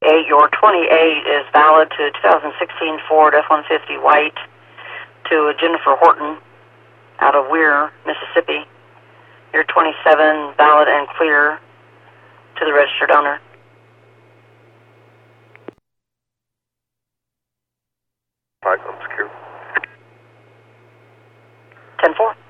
Your 28 is valid to 2016 Ford F-150 white to Jennifer Horton out of Weir, Mississippi. Your 27 valid and clear to the registered owner. 5 secure. 10-4.